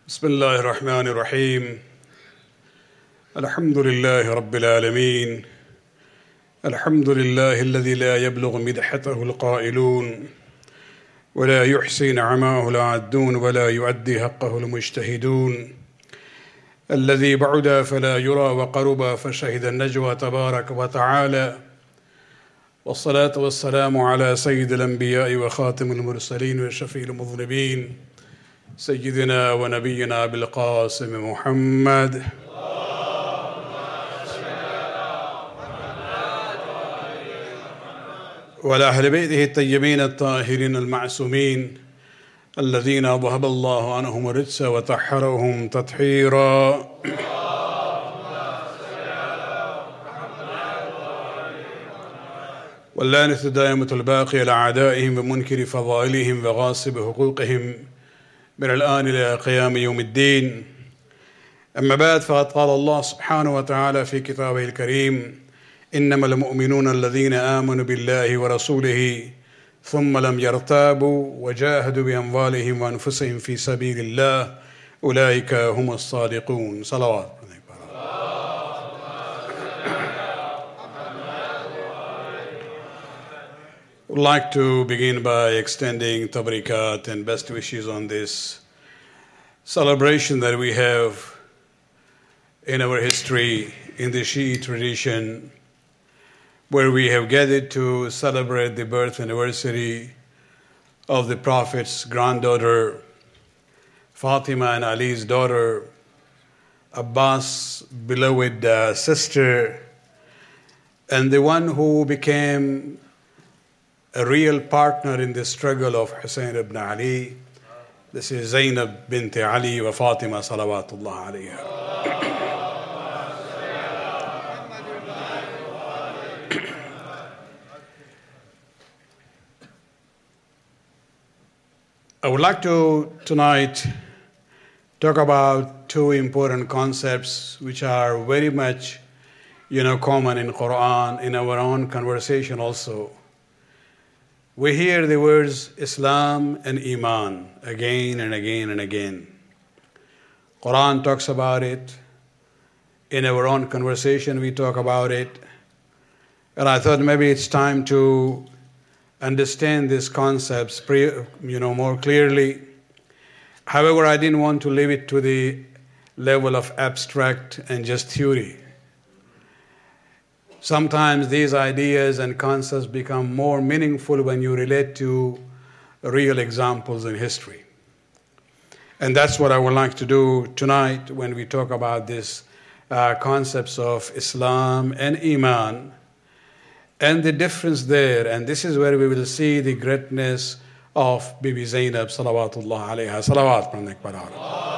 بسم الله الرحمن الرحيم الحمد لله رب العالمين الحمد لله الذي لا يبلغ مدحته القائلون ولا يحصي نعماه العادون ولا يؤدي حقه المجتهدون الذي بعد فلا يرى وقرب فشهد النجوى تبارك وتعالى والصلاة والسلام على سيد الأنبياء وخاتم المرسلين وشفيع المذنبين سيدنا ونبينا بالقاسم محمد وعلى أهل بيته الطيبين الطاهرين المعصومين الذين أذهب الله عنهم الرجس وطهرهم تطهيرا واللعنة الدائمة الباقية لأعدائهم ومنكر فضائلهم وغاصب حقوقهم من الآن إلى قيام يوم الدين. أما بعد، فقد قال الله سبحانه وتعالى في كتابه الكريم: إنما المؤمنون الذين آمنوا بالله ورسوله ثم لم يرتابوا وجاهدوا بأموالهم وأنفسهم في سبيل الله أولئك هم الصادقون. صلوات. I would like to begin by extending tabrikat and best wishes on this celebration that we have in our history in the Shi'i tradition, where we have gathered to celebrate the birth anniversary of the Prophet's granddaughter, Fatima, and Ali's daughter, Abbas' beloved sister, and the one who became a real partner in the struggle of Hussein ibn Ali. This is Zainab bint Ali wa Fatima salawatullah alayha. I would like to tonight talk about two important concepts which are very much, common in Quran, in our own conversation also. We hear the words Islam and Iman again and again and again. Quran talks about it. In our own conversation, we talk about it. And I thought maybe it's time to understand these concepts more clearly. However, I didn't want to leave it to the level of abstract and just theory. Sometimes these ideas and concepts become more meaningful when you relate to real examples in history. And that's what I would like to do tonight when we talk about these concepts of Islam and Iman and the difference there. And this is where we will see the greatness of Bibi Zainab salawatullah alayha. Salawat from the Quran.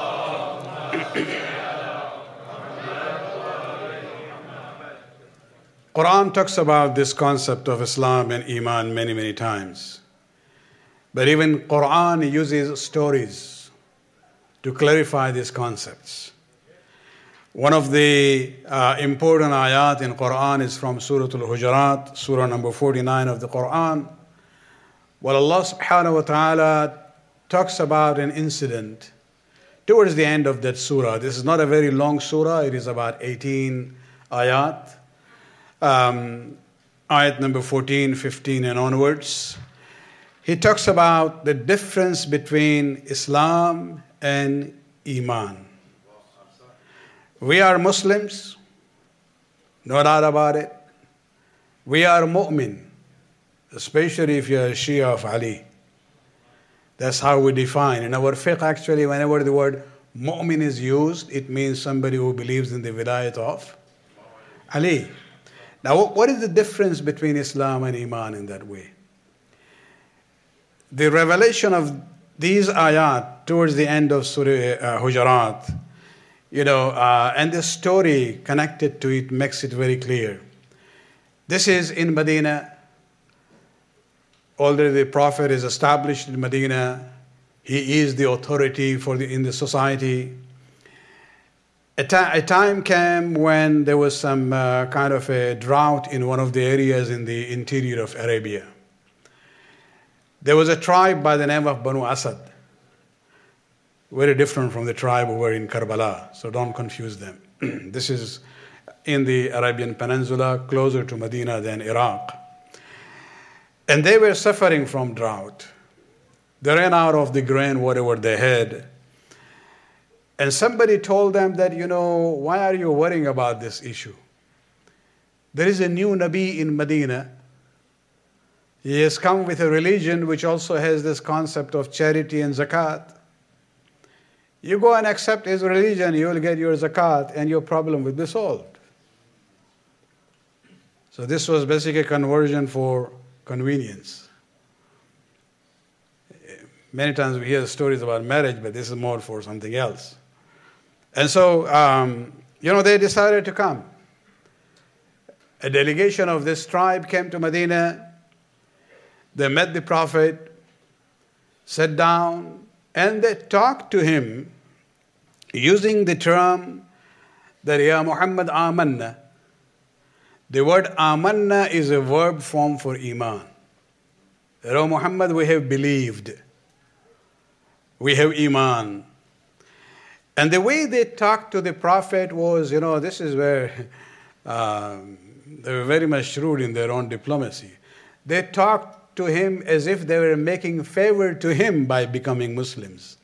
Quran talks about this concept of Islam and Iman many, many times. But even Quran uses stories to clarify these concepts. One of the important ayat in Quran is from Surah Al-Hujurat, Surah number 49 of the Quran. Well, Allah subhanahu wa ta'ala talks about an incident towards the end of that surah. This is not a very long surah. It is about 18 ayat. Ayat number 14, 15 and onwards. He talks about the difference between Islam and Iman. We are Muslims, no doubt about it. We are mu'min, especially if you are a Shia of Ali. That's how we define. In our fiqh, actually, whenever the word mu'min is used, it means somebody who believes in the wilayat of Ali. Now, what is the difference between Islam and Iman in that way? The revelation of these ayat towards the end of Surah Hujurat, and the story connected to it makes it very clear. This is in Medina. Already the Prophet is established in Medina. He is the authority in the society. A time came when there was some kind of a drought in one of the areas in the interior of Arabia. There was a tribe by the name of Banu Asad. very different from the tribe who were in Karbala. So don't confuse them. This is in the Arabian Peninsula, closer to Medina than Iraq. And they were suffering from drought. They ran out of the grain, whatever they had. And somebody told them that, why are you worrying about this issue? There is a new Nabi in Medina. He has come with a religion which also has this concept of charity and zakat. You go and accept his religion, you will get your zakat and your problem will be solved. So this was basically a conversion for convenience. Many times we hear stories about marriage, but this is more for something else. And so, they decided to come. A delegation of this tribe came to Medina. They met the Prophet, sat down, and they talked to him using the term that, Ya Muhammad amanna. The word amanna is a verb form for iman. O Muhammad, we have believed. We have iman. And the way they talked to the Prophet was, this is where they were very much shrewd in their own diplomacy. They talked to him as if they were making favor to him by becoming Muslims.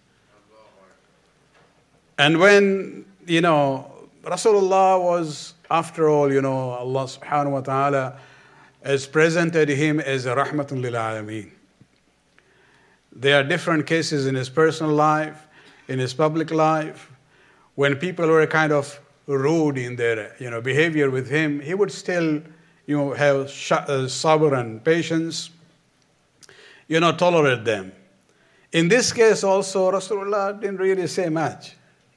And when, Rasulullah was, after all, Allah subhanahu wa ta'ala has presented him as a rahmatun lil alameen. There are different cases in his personal life, in his public life. When people were kind of rude in their behavior with him, he would still have sabr and patience, tolerate them. In this case also, Rasulullah didn't really say much.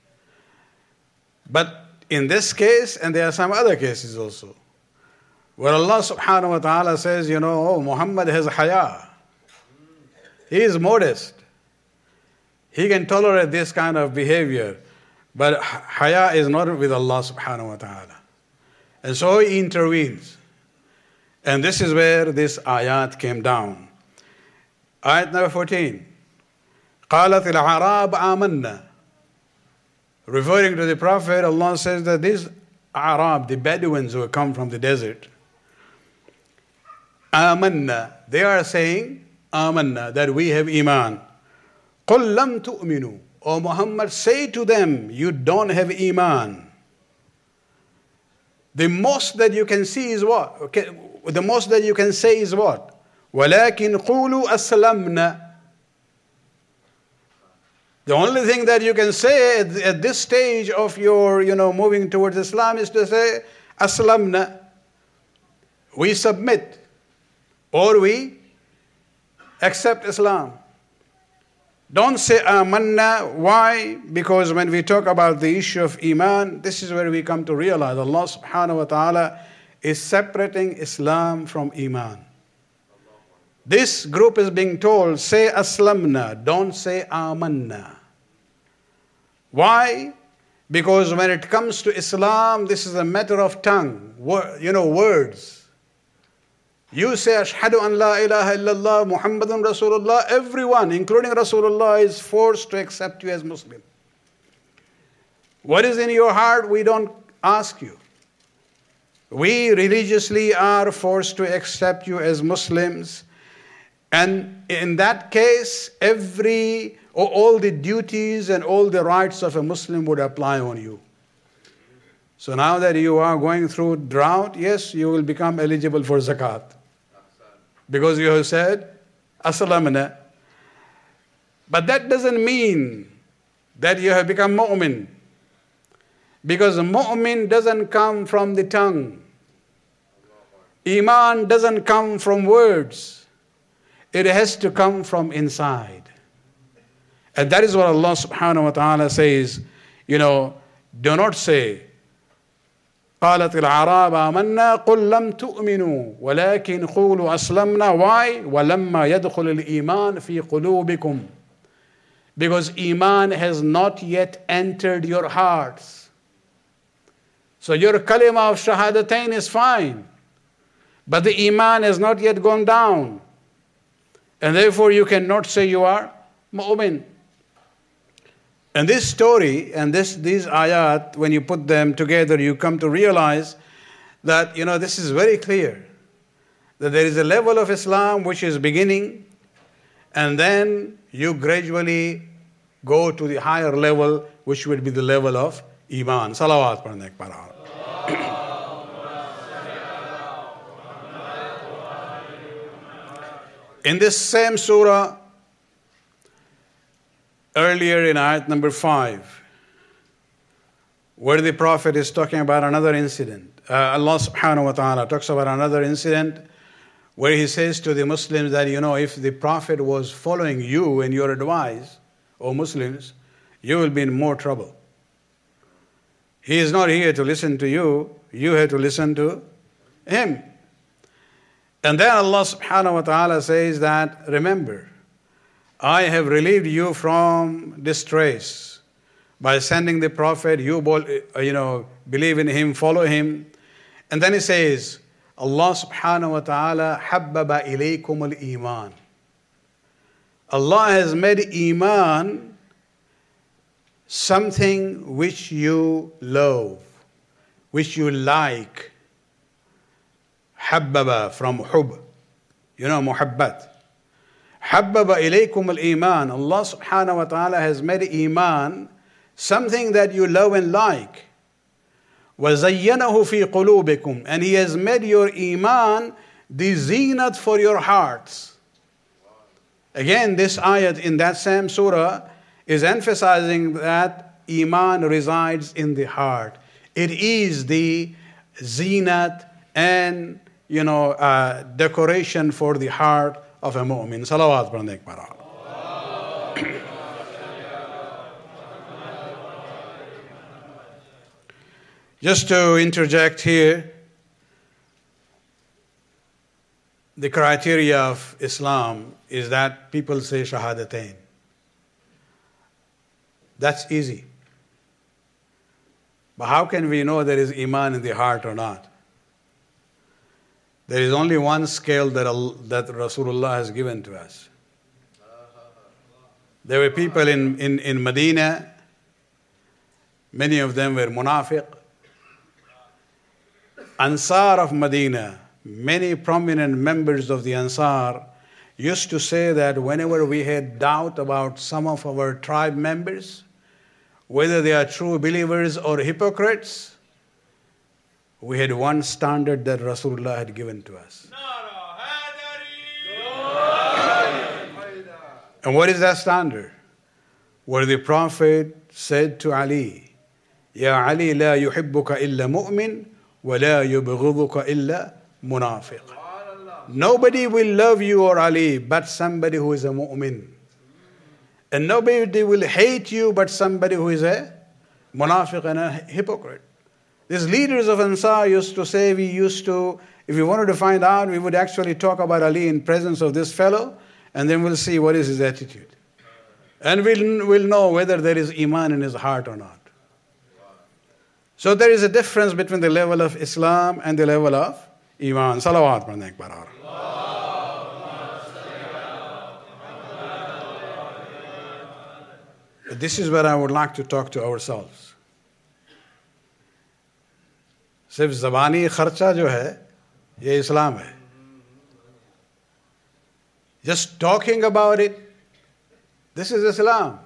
But in this case, and there are some other cases also, where Allah subhanahu wa ta'ala says, Muhammad has haya. He is modest. He can tolerate this kind of behavior. But haya is not with Allah subhanahu wa ta'ala. And so he intervenes. And this is where this ayat came down. Ayat number 14. قَالَتِ الْعَرَابُ آمَنَّا. Referring to the Prophet, Allah says that these Arab, the Bedouins who come from the desert, آمَنَّا, they are saying, آمَنَّا, that we have iman. قُلْ لَمْ تُؤْمِنُوا. O Muhammad, say to them, you don't have iman. The most that you can see is what? Okay, the most that you can say is what? وَلَكِنْ قُولُوا أَسْلَمْنَا. The only thing that you can say at this stage of your, moving towards Islam is to say, Aslamna. We submit. Or we accept Islam. Don't say amanna. Why? Because when we talk about the issue of iman, this is where we come to realize Allah subhanahu wa ta'ala is separating Islam from iman. This group is being told, say aslamna, don't say amanna. Why? Because when it comes to Islam, this is a matter of tongue, words. You say, Ashhadu an la ilaha illallah, Muhammadun Rasulullah, everyone, including Rasulullah, is forced to accept you as Muslim. What is in your heart, we don't ask you. We religiously are forced to accept you as Muslims. And in that case, all the duties and all the rights of a Muslim would apply on you. So now that you are going through drought, yes, you will become eligible for zakat. Because you have said, Aslamna. But that doesn't mean that you have become mu'min. Because mu'min doesn't come from the tongue. Iman doesn't come from words. It has to come from inside. And that is what Allah subhanahu wa ta'ala says, do not say, قالت الأعراب آمنا قل لم تؤمنوا ولكن قولوا أسلمنا. Why? ولما يدخل الإيمان في قلوبكم. Because iman has not yet entered your hearts. So your kalima of shahadatain is fine, but the iman has not yet gone down. And therefore you cannot say you are mu'min. And this story and these ayat, when you put them together, you come to realize that, this is very clear. That there is a level of Islam which is beginning, and then you gradually go to the higher level, which would be the level of Iman. Salawat padne ek baar. In this same surah, earlier in ayat number 5, where the Prophet is talking about another incident, Allah subhanahu wa ta'ala talks about another incident where he says to the Muslims that, if the Prophet was following you and your advice, O Muslims, you will be in more trouble. He is not here to listen to you, you have to listen to him. And then Allah subhanahu wa ta'ala says that, remember, I have relieved you from distress by sending the Prophet, you believe in him, follow him. And then he says, Allah subhanahu wa ta'ala habbaba ilaykum al-iman. Allah has made iman something which you love, which you like. Habbaba from hub, muhabbat. Habbaba ilaykum al-iman. Allah subhanahu wa ta'ala has made iman something that you love and like. وَزَيَّنَهُ فِي قُلُوبِكُمْ. And He has made your iman the zinat for your hearts. Again, this ayat in that same surah is emphasizing that iman resides in the heart. It is the zinat and, decoration for the heart of a mu'min. Salawat padne ek baar. Just to interject here, the criteria of Islam is that people say Shahadatain. That's easy. But how can we know there is Iman in the heart or not? There is only one scale that Rasulullah has given to us. There were people in Medina, many of them were munafiq. Ansar of Medina, many prominent members of the Ansar used to say that whenever we had doubt about some of our tribe members, whether they are true believers or hypocrites, we had one standard that Rasulullah had given to us. And what is that standard? Where the Prophet said to Ali, Ya Ali, la yuhibbuka illa mu'min, وَلَا يُبْغِضُكَ إِلَّا مُنَافِقٌ. Nobody will love you or Ali but somebody who is a mu'min. And nobody will hate you but somebody who is a munafiq and a hypocrite. These leaders of Ansar used to say, if we wanted to find out, we would actually talk about Ali in presence of this fellow, and then we'll see what is his attitude. And we'll know whether there is Iman in his heart or not. So there is a difference between the level of Islam and the level of Iman. Salawat padne ek baar. But this is where I would like to talk to ourselves. सिर्फ ज़बानी खर्चा जो है, ये Islam है. Just talking about it, this is Islam.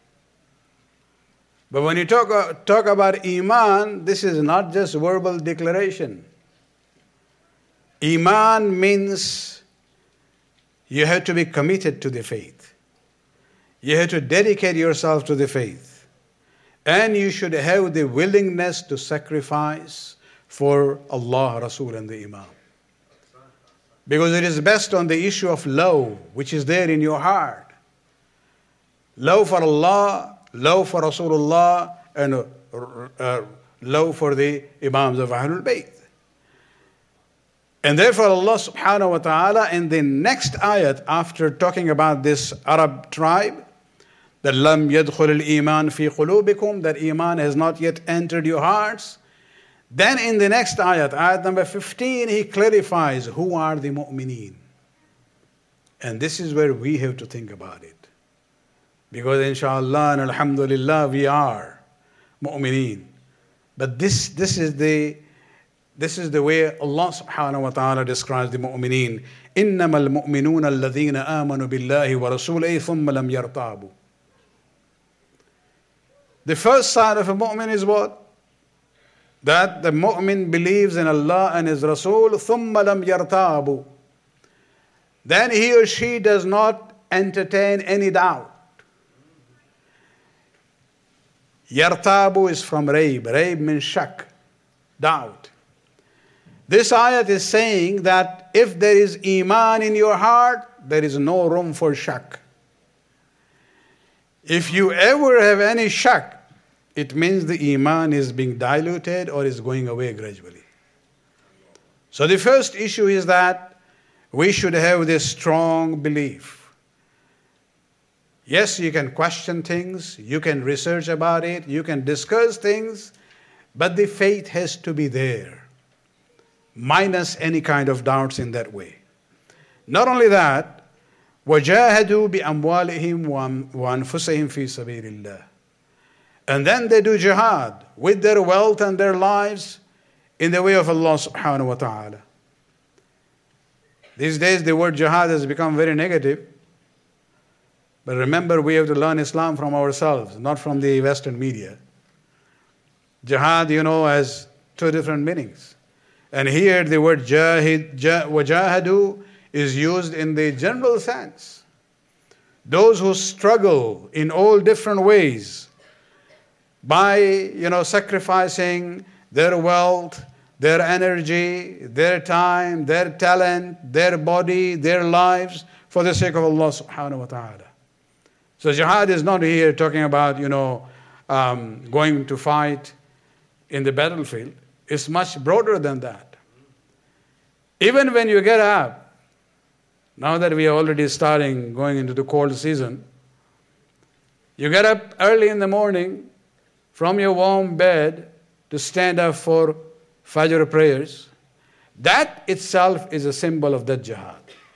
But when you talk about Iman, this is not just verbal declaration. Iman means you have to be committed to the faith. You have to dedicate yourself to the faith. And you should have the willingness to sacrifice for Allah, Rasul and the Imam. Because it is based on the issue of love, which is there in your heart. Love for Allah, love for Rasulullah, and love for the Imams of Ahlul Bayt. And therefore Allah subhanahu wa ta'ala in the next ayat, after talking about this Arab tribe, that lam yadkhul al-iman fi qulubikum, that Iman has not yet entered your hearts. Then in the next ayat, ayat number 15, he clarifies who are the mu'mineen. And this is where we have to think about it. Because inshallah and alhamdulillah we are mu'mineen. But this is the way Allah subhanahu wa ta'ala describes the mu'mineen. إِنَّمَا الْمُؤْمِنُونَ الَّذِينَ آمَنُوا بِاللَّهِ وَرَسُولِهِ ثُمَّ لَمْ يَرْتَابُوا. The first sign of a mu'min is what? That the mu'min believes in Allah and His Rasul, ثُمَّ لَمْ يَرْتَابُوا. Then he or she does not entertain any doubt. Yartabu is from Raib. Raib means shak, doubt. This ayat is saying that if there is iman in your heart, there is no room for shak. If you ever have any shak, it means the iman is being diluted or is going away gradually. So the first issue is that we should have this strong belief. Yes, you can question things, you can research about it, you can discuss things, but the faith has to be there, minus any kind of doubts in that way. Not only that, وَجَاهَدُوا بِأَمْوَالِهِمْ وَأَنفُسِهِمْ فِي سَبِيلِ اللَّهِ. And then they do jihad with their wealth and their lives in the way of Allah subhanahu wa ta'ala. These days the word jihad has become very negative. But remember, we have to learn Islam from ourselves, not from the Western media. Jihad, has two different meanings. And here the word wajahadu is used in the general sense. Those who struggle in all different ways by, sacrificing their wealth, their energy, their time, their talent, their body, their lives for the sake of Allah subhanahu wa ta'ala. So jihad is not here talking about, going to fight in the battlefield. It's much broader than that. Even when you get up, now that we are already starting going into the cold season, you get up early in the morning from your warm bed to stand up for Fajr prayers. That itself is a symbol of that jihad.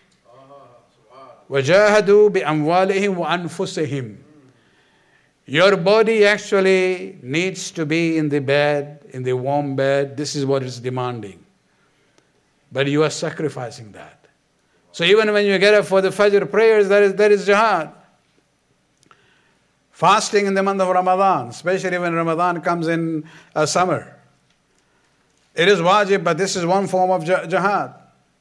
وَجَاهَدُوا بِأَمْوَالِهِمْ وَأَنفُسِهِمْ. Your body actually needs to be in the bed, in the warm bed. This is what it's demanding. But you are sacrificing that. So even when you get up for the Fajr prayers, there is jihad. Fasting in the month of Ramadan, especially when Ramadan comes in summer. It is wajib, but this is one form of jihad.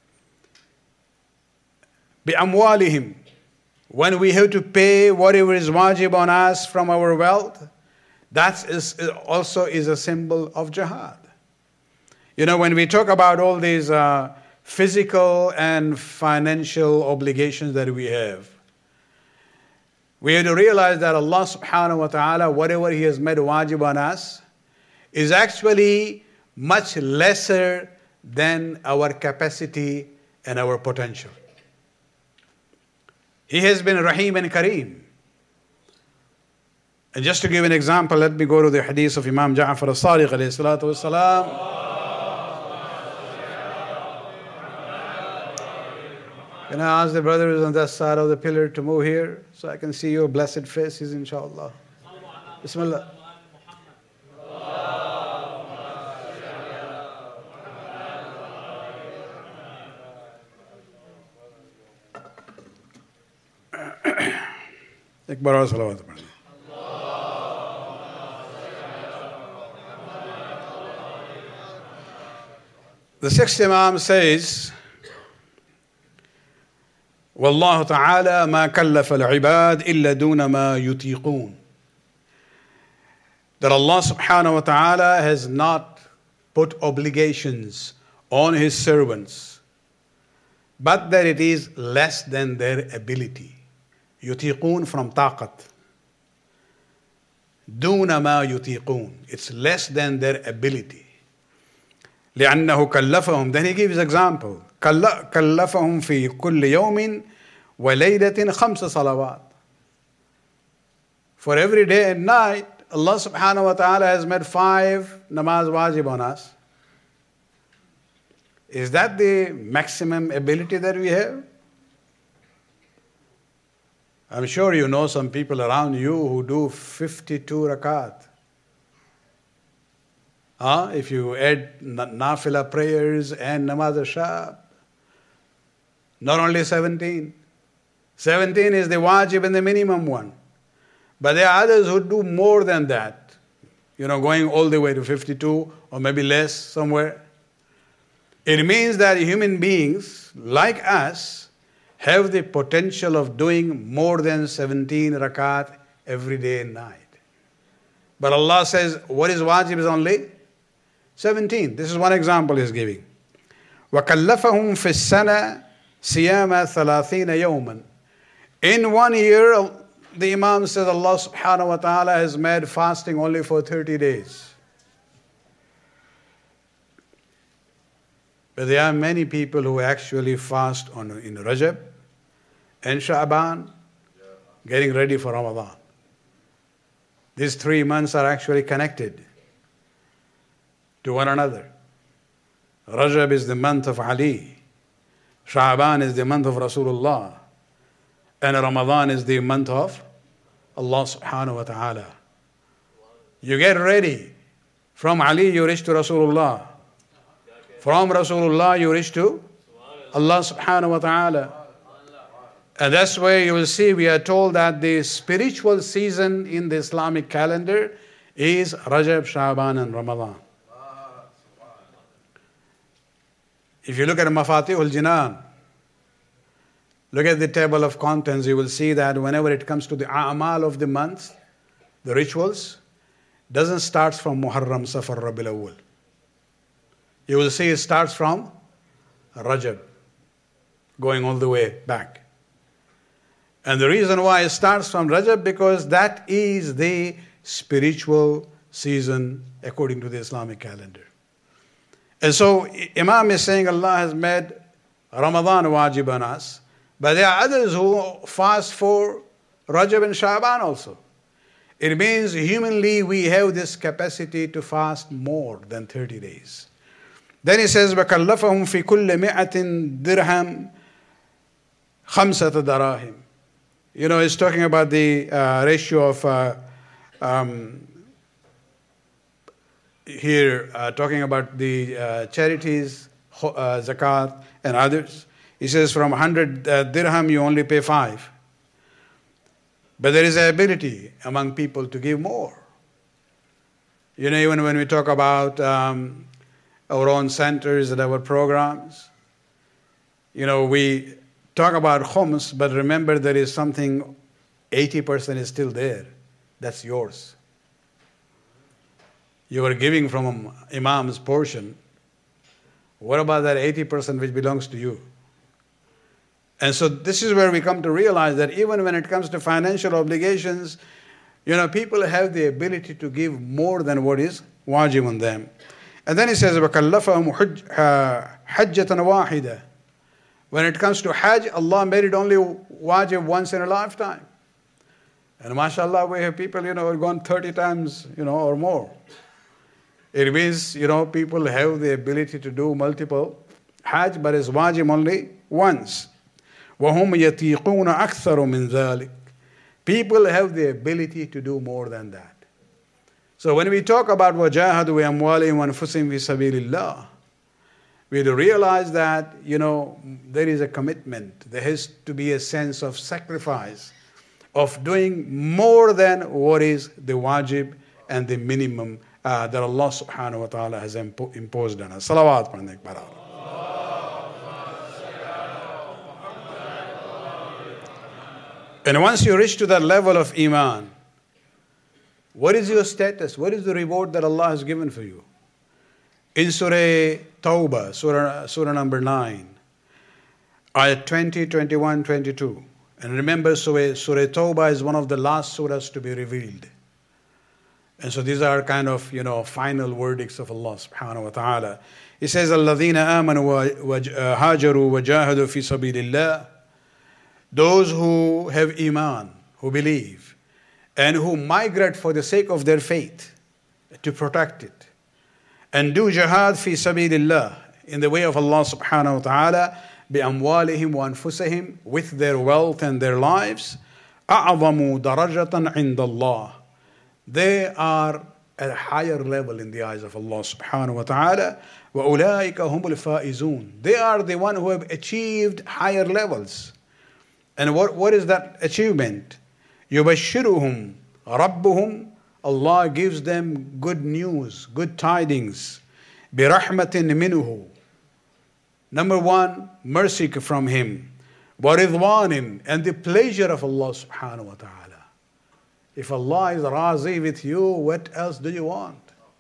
بِأَمْوَالِهِمْ. When we have to pay whatever is wajib on us from our wealth, that also is a symbol of jihad. When we talk about all these physical and financial obligations that we have to realize that Allah subhanahu wa ta'ala, whatever He has made wajib on us, is actually much lesser than our capacity and our potential. He has been Rahim and Kareem. And just to give an example, let me go to the hadith of Imam Ja'far al-Sadiq alayhi salatu wasalam. Can I ask the brothers on that side of the pillar to move here so I can see your blessed faces, inshallah. Bismillah. Akbar salawat. The sixth Imam says, وَاللَّهُ تَعَالَى مَا كَلَّفَ الْعِبَادِ إِلَّا دُونَ مَا يُطِيقُونَ. That Allah subhanahu wa ta'ala has not put obligations on His servants, but that it is less than their ability. يُطِيقُون from taqat. دُونَ مَا يُطِيقُون. It's less than their ability. لأنه كلفهم. Then he gives example. كلفهم في كل يوم وليلة 5 صلوات. For every day and night, Allah subhanahu wa ta'ala has made 5 namaz wajib on us. Is that the maximum ability that we have? I'm sure you know some people around you who do 52 rakat. If you add nafila prayers and namaz al-shab, not only 17. 17 is the wajib and the minimum one. But there are others who do more than that. Going all the way to 52 or maybe less somewhere. It means that human beings, like us, have the potential of doing more than 17 rakat every day and night. But Allah says, what is wajib is only 17. This is one example He's giving. وَكَلَّفَهُمْ فِي السَّنَةِ صِيَامَ 30 يَوْمًا. In 1 year, the Imam says Allah subhanahu wa ta'ala has made fasting only for 30 days. But there are many people who actually fast in Rajab and Sha'ban, getting ready for Ramadan. These 3 months are actually connected to one another. Rajab is the month of Ali. Sha'ban is the month of Rasulullah. And Ramadan is the month of Allah subhanahu wa ta'ala. You get ready. From Ali you reach to Rasulullah. From Rasulullah you reach to Allah subhanahu wa ta'ala. And that's where you will see we are told that the spiritual season in the Islamic calendar is Rajab, Sha'ban and Ramadan. If you look at Mafatihul Jinan, look at the table of contents, you will see that whenever it comes to the a'mal of the month, the rituals, doesn't start from Muharram, Safar, Rabiul Awwal. You will see it starts from Rajab, going all the way back. And the reason why it starts from Rajab, because that is the spiritual season according to the Islamic calendar. And so Imam is saying Allah has made Ramadan wajib on us, but there are others who fast for Rajab and Sha'ban also. It means humanly we have this capacity to fast more than 30 days. Then he says, وَكَلَّفَهُمْ فِي كُلِّ مِئَةٍ دِرْهَمْ خَمْسَةَ دَرَاهِمْ. He's talking about the ratio of talking about the charities, zakat and others. He says from 100 dirham you only pay 5. But there is an ability among people to give more. Even when we talk about our own centers and our programs, we talk about khums, but remember there is something, 80% is still there. That's yours. You are giving from Imam's portion. What about that 80% which belongs to you? And so this is where we come to realize that even when it comes to financial obligations, people have the ability to give more than what is wajib on them. And then he says, وَكَلَّفَهُمْ حَجَّةً وَاحِدًا. When it comes to Hajj, Allah made it only wajib once in a lifetime. And mashallah, we have people, who have gone 30 times, or more. It means, people have the ability to do multiple Hajj, but it's wajib only once. وَهُمْ يَتِيقُونَ أَكْثَرُ مِنْ ذَلِكَ. People have the ability to do more than that. So when we talk about وَجَاهَدُوا بِأَمْوَالِهِمْ وَأَنفُسِهِمْ فِي سَبِيلِ اللَّهِ, we have to realize that, there is a commitment. There has to be a sense of sacrifice, of doing more than what is the wajib and the minimum that Allah subhanahu wa ta'ala has imposed on us. Salawat pढ़ने के बाद. And once you reach to that level of iman, what is your status? What is the reward that Allah has given for you? In Surah Tawbah, Surah number 9, ayat 20, 21, 22. And remember, Surah Tawbah is one of the last surahs to be revealed. And so these are kind of, final verdicts of Allah subhanahu wa ta'ala. He says, الَّذِينَ آمَنُوا وَهَاجَرُوا وَجَاهَدُوا فِي سَبِيلِ اللَّهِ. Those who have iman, who believe, and who migrate for the sake of their faith, to protect it, and do jihad fi sabilillah, in the way of Allah subhanahu wa ta'ala, bi amwalihim wa anfusihim, with their wealth and their lives, أعظم درجة عند الله. They are at a higher level in the eyes of Allah subhanahu wa ta'ala. وَأُولَٰئِكَ هُمُ الْفَائِزُونَ. They are the one who have achieved higher levels. And what is that achievement? يُبَشِّرُهُمْ رَبُّهُمْ. Allah gives them good news, good tidings. بِرَحْمَةٍ مِّنْهُ. Number one, mercy from Him. وَرِضْوَانٍ. And the pleasure of Allah subhanahu wa ta'ala. If Allah is razi with you, what else do you want?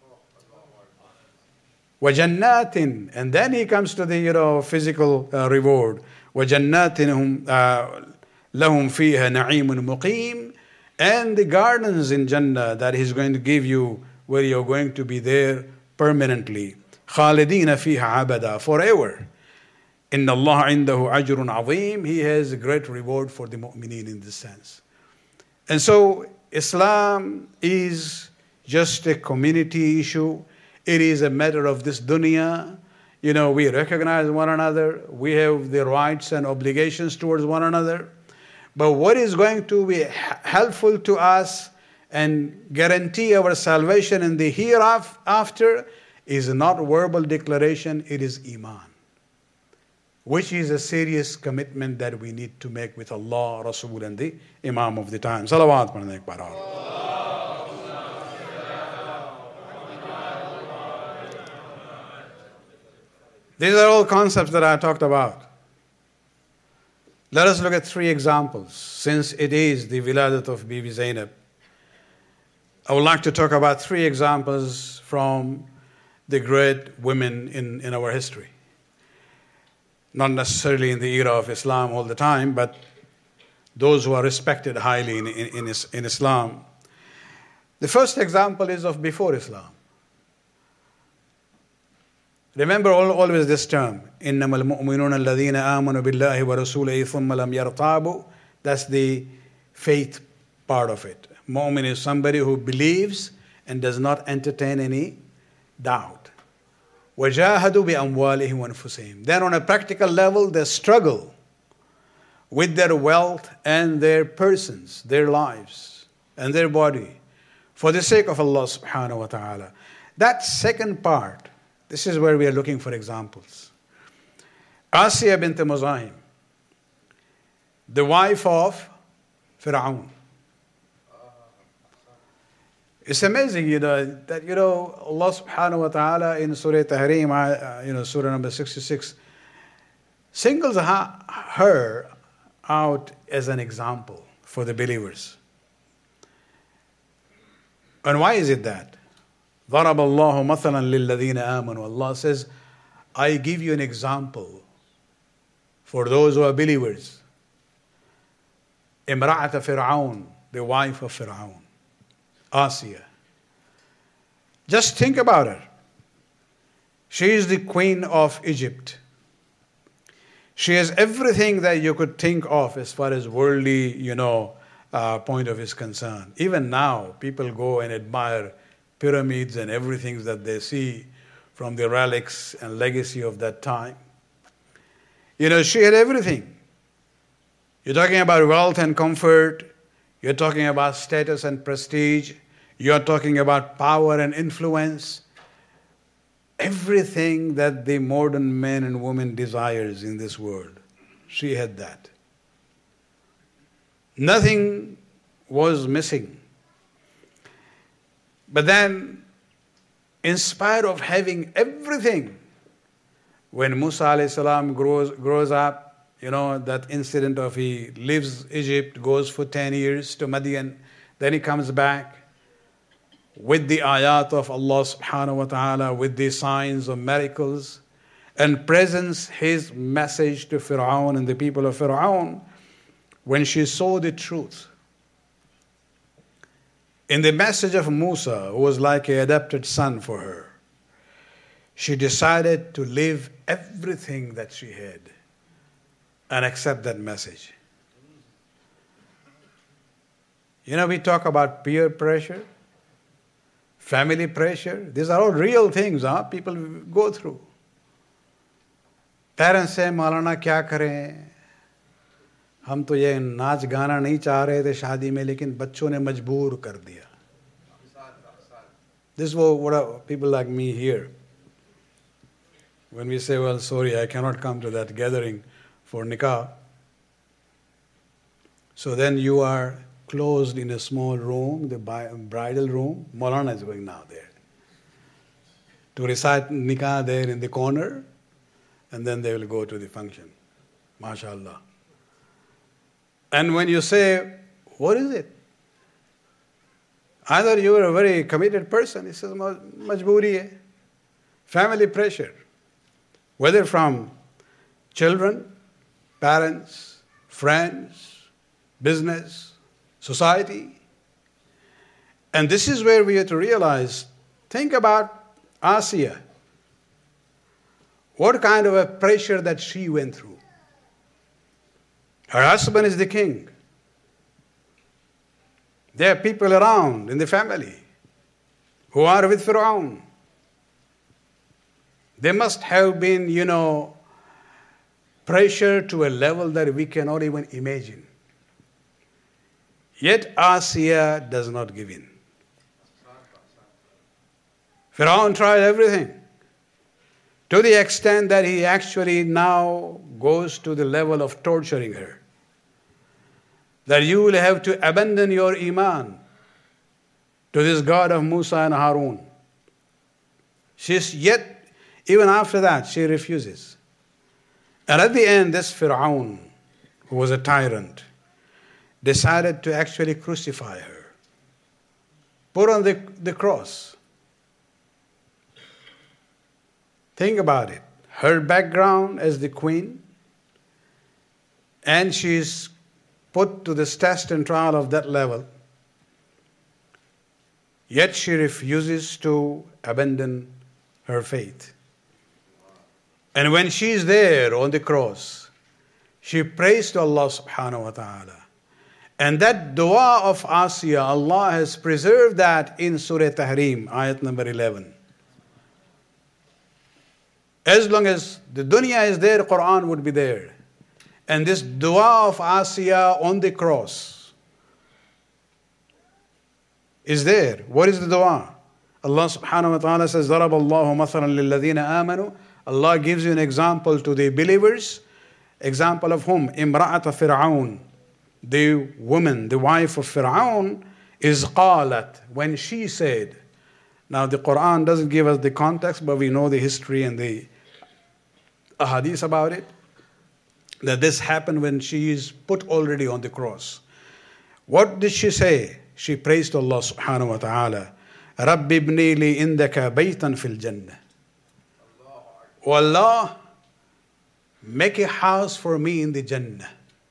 وَجَنَّاتٍ. And then He comes to the physical reward. وَجَنَّاتٍ لَهُمْ فِيهَا نَعِيمٌ مُقِيمٌ. And the gardens in Jannah that He's going to give you, where you're going to be there permanently. خَالِدِينَ فِيهَا عَبَدًا. Forever. إِنَّ اللَّهَ عِنْدَهُ أَجْرٌ عَظِيمٌ. He has a great reward for the mu'mineen in this sense. And so Islam is just a community issue. It is a matter of this dunya. We recognize one another. We have the rights and obligations towards one another. But what is going to be helpful to us and guarantee our salvation in the hereafter is not verbal declaration, it is iman, which is a serious commitment that we need to make with Allah, Rasul, and the Imam of the time. Salawat padhne ek baar. These are all concepts that I talked about. Let us look at 3 examples. Since it is the wiladat of Bibi Zainab, I would like to talk about 3 examples from the great women in our history. Not necessarily in the era of Islam all the time, but those who are respected highly in Islam. The first example is of before Islam. Remember always this term, إِنَّمَا الْمُؤْمِنُونَ الَّذِينَ آمَنُوا بِاللَّهِ وَرَسُولِهِ ثُمَّ لَمْ يَرْتَابُوا. That's the faith part of it. Mu'min is somebody who believes and does not entertain any doubt. وَجَاهَدُوا بِأَمْوَالِهِمْ وَأَنفُسِهِمْ. Then on a practical level, they struggle with their wealth and their persons, their lives, and their body for the sake of Allah subhanahu wa ta'ala. That second part, this is where we are looking for examples. Asiya bint Muzahim, the wife of Fir'aun. It's amazing, that Allah subhanahu wa ta'ala in Surah Tahrim, Surah number 66, singles her out as an example for the believers. And why is it that? ضَرَبَ اللَّهُ مَثَلًا لِلَّذِينَ آمَنُوا. Allah says, I give you an example for those who are believers. Imra'at Fir'aun, the wife of Fir'aun. Asiya. Just think about her. She is the queen of Egypt. She has everything that you could think of as far as worldly, point of is concerned. Even now, people go and admire pyramids and everything that they see from the relics and legacy of that time. She had everything. You're talking about wealth and comfort. You're talking about status and prestige. You're talking about power and influence. Everything that the modern man and woman desires in this world, she had that. Nothing was missing. But then, in spite of having everything, when Musa alayhi salam grows up, that incident of he leaves Egypt, goes for 10 years to Madian, then he comes back with the ayat of Allah subhanahu wa ta'ala, with the signs of miracles, and presents his message to Fir'aun and the people of Fir'aun. When she saw the truth in the message of Musa, who was like an adopted son for her, she decided to leave everything that she had and accept that message. We talk about peer pressure, family pressure. These are all real things people go through. Parents say, Maulana, kya kare? हम तो ये नाच गाना नहीं चाह रहे थे शादी में, लेकिन बच्चों ने मजबूर कर दिया. This is what people like me hear. When we say, well, sorry, I cannot come to that gathering for nikah. So then you are closed in a small room, the bridal room. Maulana is going now there to recite nikah there in the corner, and then they will go to the function. MashaAllah. And when you say, what is it? Either you are a very committed person, he says, majboori hai. Family pressure. Whether from children, parents, friends, business, society. And this is where we have to realize, think about Asiya. What kind of a pressure that she went through. Her husband is the king. There are people around in the family who are with Fir'aun. They must have been, pressure to a level that we cannot even imagine. Yet Asiya does not give in. Fir'aun tried everything, to the extent that he actually now goes to the level of torturing her. That you will have to abandon your iman to this God of Musa and Harun. Yet, even after that, she refuses. And at the end, this Fir'aun, who was a tyrant, decided to actually crucify her. Put on the cross. Think about it. Her background as the queen, and she's put to this test and trial of that level. Yet she refuses to abandon her faith. And when she is there on the cross, she prays to Allah subhanahu wa ta'ala. And that dua of Asiya, Allah has preserved that in Surah Tahrim, ayat number 11. As long as the dunya is there, Quran would be there. And this dua of Asiya on the cross is there. What is the dua? Allah subhanahu wa ta'ala says, ضَرَبَ اللَّهُ مَثَلًا لِلَّذِينَ آمَنُوا. Allah gives you an example to the believers. Example of whom? Imra'ata Fir'aun. The woman, the wife of Fir'aun, is qalat. When she said. Now the Quran doesn't give us the context, but we know the history and the ahadith about it. That this happened when she is put already on the cross. What did she say? She prays to Allah subhanahu wa ta'ala. رَبِّ ابْنِي لِي إِنْدَكَ بَيْتًا فِي الْجَنَّةِ. Oh Allah, make a house for me in the Jannah.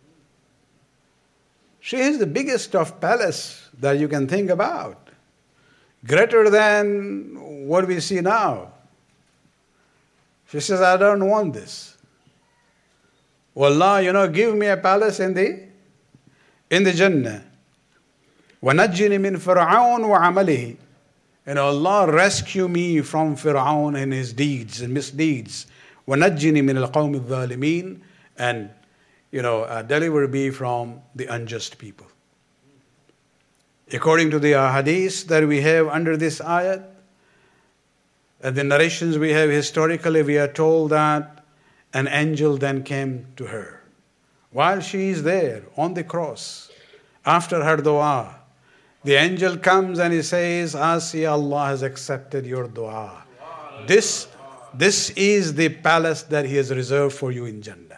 She is the biggest of palace that you can think about. Greater than what we see now. She says, I don't want this. Oh Allah, give me a palace in the Jannah. وَنَجِّنِ مِنْ فِرْعَوْنَ وَعَمَلِهِ. And Allah, rescue me from Fir'aun and his deeds and misdeeds. وَنَجِّنِ مِنَ الْقَوْمِ الظَّالِمِينَ. And, deliver me from the unjust people. According to the hadith that we have under this ayat, and the narrations we have historically, we are told that an angel then came to her. While she is there on the cross, after her dua, the angel comes and he says, Asiya, Allah has accepted your dua. This is the palace that He has reserved for you in Jannah.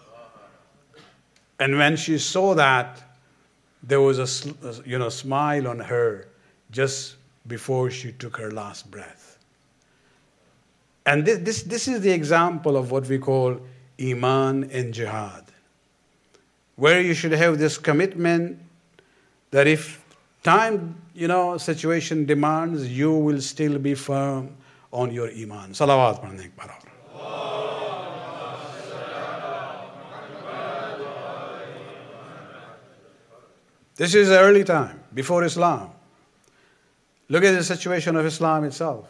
And when she saw that, there was a smile on her just before she took her last breath. And this is the example of what we call Iman and Jihad, where you should have this commitment that if time, situation demands, you will still be firm on your Iman. Salawat padhne ek baar aur. This is the early time, before Islam. Look at the situation of Islam itself.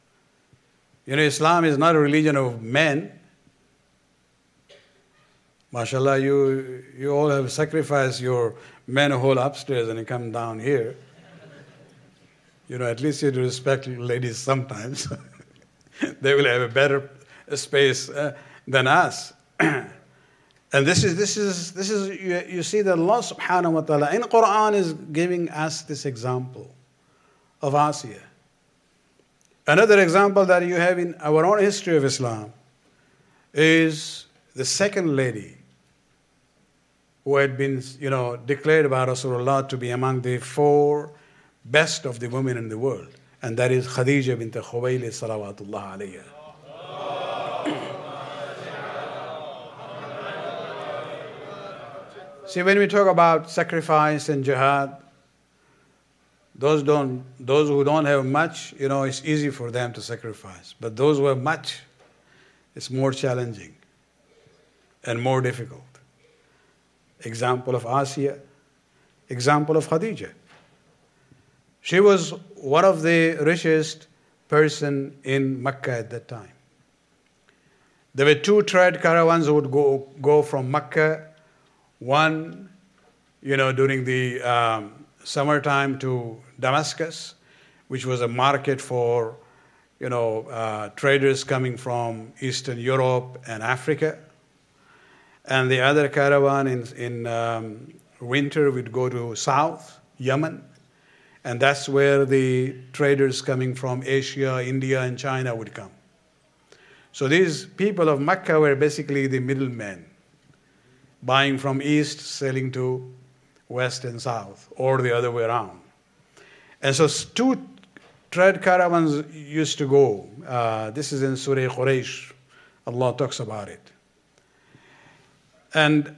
Islam is not a religion of men. MashaAllah, you all have sacrificed your manhole upstairs and you come down here. At least you respect ladies sometimes. They will have a better space than us. And this is you see that Allah subhanahu wa ta'ala in Quran is giving us this example of Asiya. Another example that you have in our own history of Islam is the second lady who had been, declared by Rasulullah to be among the 4 best of the women in the world. And that is Khadija bint Khuwaylid salawatullah alayha. See, when we talk about sacrifice and jihad, those who don't have much, it's easy for them to sacrifice. But those who have much, it's more challenging and more difficult. Example of Asiya, example of Khadija. She was one of the richest person in Mecca at that time. There were 2 trade caravans who would go from Mecca, one, during the summertime to Damascus, which was a market for, traders coming from Eastern Europe and Africa. And the other caravan in winter would go to South, Yemen. And that's where the traders coming from Asia, India, and China would come. So these people of Mecca were basically the middlemen, buying from east, selling to west and south, or the other way around. And so 2 trade caravans used to go. This is in Surah Quraysh. Allah talks about it. And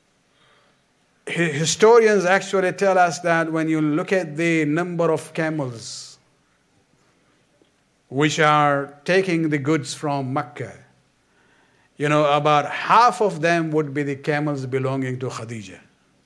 historians actually tell us that when you look at the number of camels which are taking the goods from Mecca, about half of them would be the camels belonging to Khadija.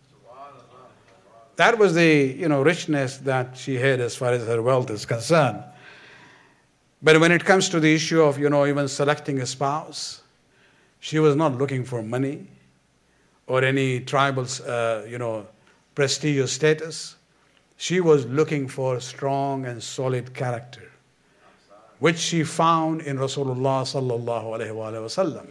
That was the, richness that she had as far as her wealth is concerned. But when it comes to the issue of, even selecting a spouse, she was not looking for money or any tribal, prestigious status. She was looking for strong and solid character, which she found in Rasulullah sallallahu alaihi wasallam.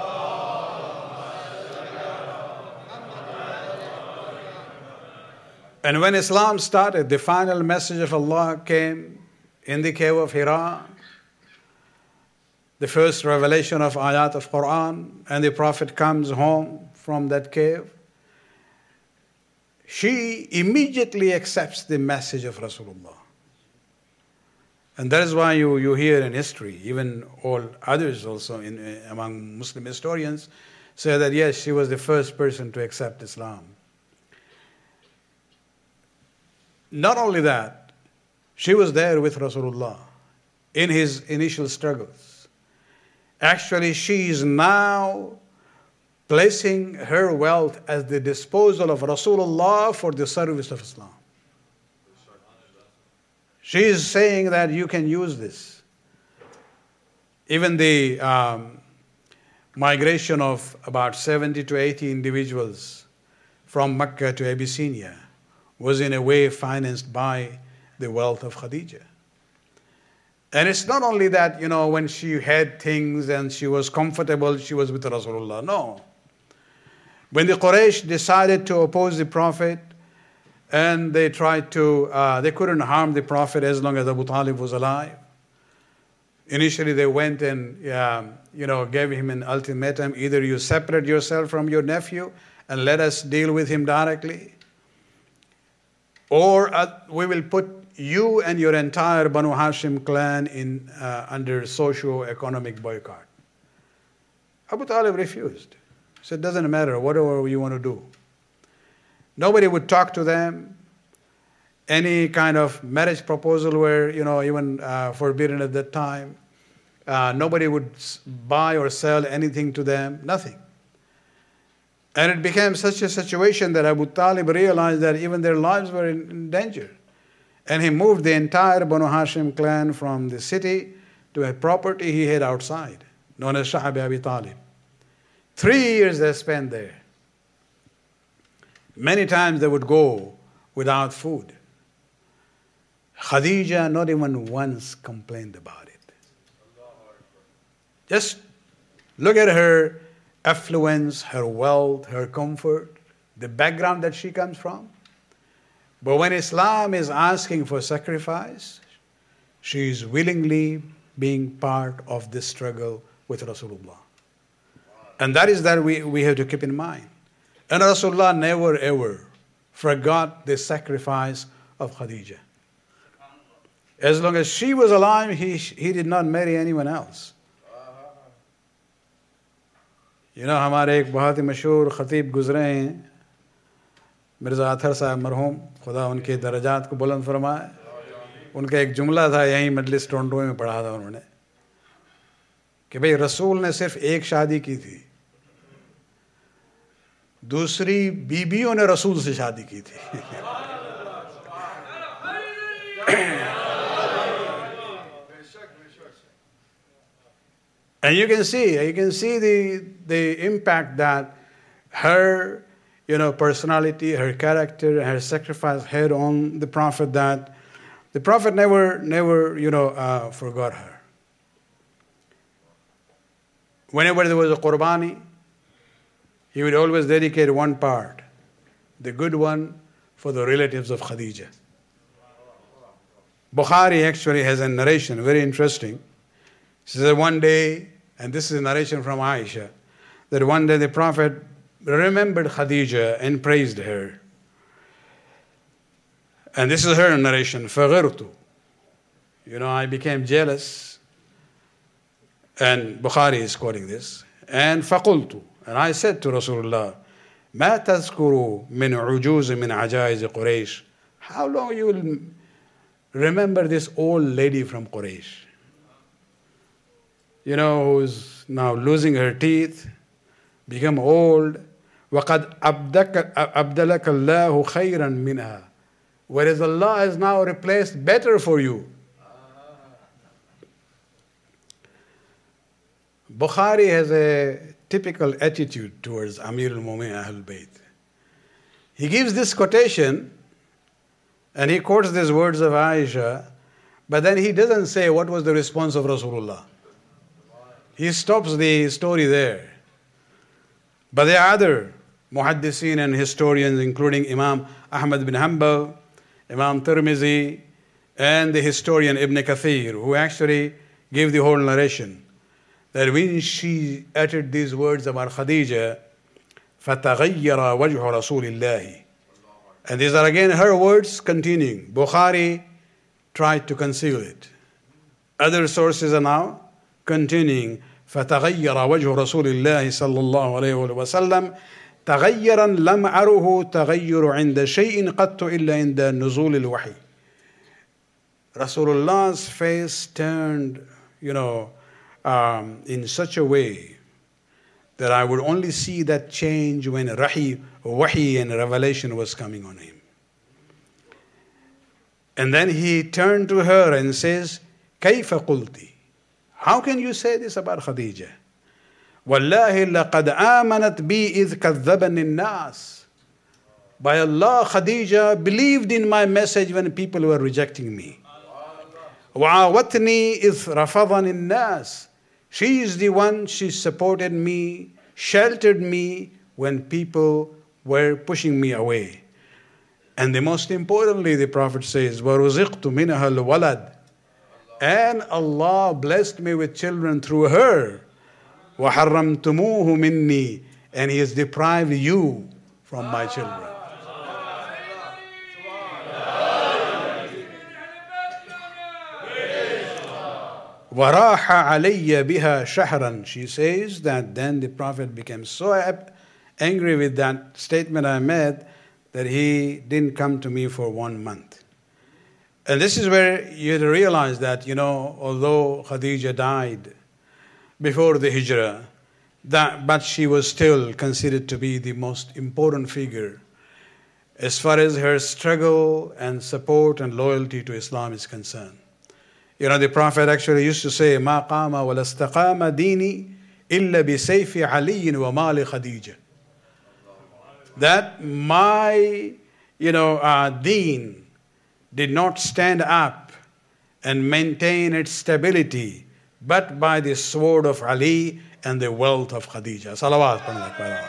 And when Islam started, the final message of Allah came in the cave of Hira, the first revelation of ayat of Quran, and the Prophet comes home from that cave. She immediately accepts the message of Rasulullah. And that is why you hear in history, even all others also among Muslim historians, say that yes, she was the first person to accept Islam. Not only that, she was there with Rasulullah in his initial struggles. Actually, she is now placing her wealth at the disposal of Rasulullah for the service of Islam. She is saying that you can use this. Even the migration of about 70 to 80 individuals from Mecca to Abyssinia was in a way financed by the wealth of Khadija. And it's not only that, when she had things and she was comfortable, she was with Rasulullah. No. When the Quraysh decided to oppose the Prophet and they tried to, they couldn't harm the Prophet as long as Abu Talib was alive. Initially they went and, gave him an ultimatum. Either you separate yourself from your nephew and let us deal with him directly, or we will put you and your entire Banu Hashim clan in under socio-economic boycott. Abu Talib refused. He said, doesn't matter, whatever you want to do. Nobody would talk to them. Any kind of marriage proposal were, even forbidden at that time. Nobody would buy or sell anything to them, nothing. And it became such a situation that Abu Talib realized that even their lives were in danger. And he moved the entire Banu Hashim clan from the city to a property he had outside, known as Sha'ab Abi Talib. 3 years they spent there. Many times they would go without food. Khadija not even once complained about it. Just look at her affluence, her wealth, her comfort, the background that she comes from. But when Islam is asking for sacrifice, she is willingly being part of this struggle with Rasulullah. And that is that we have to keep in mind. And Rasulullah never ever forgot the sacrifice of Khadija. As long as she was alive, he did not marry anyone else. You know, हमारे एक बहुत ही मशहूर खतीब गुजरे हैं, Mirza author साहब मरहूम, खुदा उनके दर्जात को बुलंद फरमाए. उनका एक जुमला था, यहीं मजलिस टोरंटो में पढ़ा था उन्होंने, कि भाई रसूल ने सिर्फ एक शादी की थी, दूसरी बीबियों ने रसूल से शादी की थी. And you can see the impact that her, personality, her character, her sacrifice had on the Prophet, that the Prophet never, forgot her. Whenever there was a qurbani, he would always dedicate one part, the good one, for the relatives of Khadija. Bukhari actually has a narration, very interesting. She said one day, and this is a narration from Aisha, that one day the Prophet remembered Khadija and praised her. And this is her narration, فَغِرْتُ. I became jealous. And Bukhari is quoting this. And فَقُلْتُ. And I said to Rasulullah, مَا تَذْكُرُ مِنْ عُجُوزِ مِنْ عَجَائِزِ قُرَيْشِ. How long you will remember this old lady from Quraysh? Who's now losing her teeth, become old. وَقَدْ أَبْدَلَكَ اللَّهُ خَيْرًا مِنْهَا. Whereas Allah has now replaced better for you. Bukhari has a typical attitude towards Amir al-Mu'minin Ahlul Bayt. He gives this quotation and he quotes these words of Aisha, but then he doesn't say what was the response of Rasulullah. He stops the story there. But there are other muhaddithin and historians, including Imam Ahmad bin Hanbal, Imam Tirmizi, and the historian Ibn Kathir, who actually gave the whole narration, that when she uttered these words about Khadija, فَتَغَيَّرَ وَجْهُ رَسُولِ اللَّهِ. And these are again her words continuing. Bukhari tried to conceal it. Other sources are now continuing. فَتَغَيَّرَ وَجْهُ رَسُولِ اللَّهِ صَلَّى اللَّهُ عَلَيْهِ وَسَلَّمَ تَغَيَّرًا لَمْ أَرُهُ تَغَيُّرُ عِنْدَ شَيْءٍ قَطُّ إِلَّا عِنْدَ نُزُولِ الْوَحِيِّ. Rasulullah's face turned, in such a way that I would only see that change when wahi and revelation was coming on him. And then he turned to her and says, كَيْفَ قُلْتِ. How can you say this about Khadija? وَاللَّهِ لَقَدْ آمَنَتْ بِي إِذْ كَذَّبَنِ النَّاسِ. By Allah, Khadija believed in my message when people were rejecting me. وَعَاوَتْنِي إِذْ رَفَضَنِ النَّاسِ. She is the one, she supported me, sheltered me when people were pushing me away. And the most importantly, the Prophet says, وَرُزِقْتُ مِنَهَا الْوَلَدِ. And Allah blessed me with children through her. وَحَرَّمْتُمُوهُ مِنِّي. And He has deprived you from my children. وَرَاحَ عَلَيَّ بِهَا شَهْرًا. She says that then the Prophet became so angry with that statement I made that he didn't come to me for 1 month. And this is where you realize that, although Khadija died before the Hijrah, but she was still considered to be the most important figure as far as her struggle and support and loyalty to Islam is concerned. The Prophet actually used to say, مَا قَامَ وَلَا اسْتَقَامَ دِينِي إِلَّا بِسَيْفِ عَلِيٍّ وَمَالِ خَدِيجَةٍ. That my, deen did not stand up and maintain its stability, but by the sword of Ali and the wealth of Khadija. Salawat.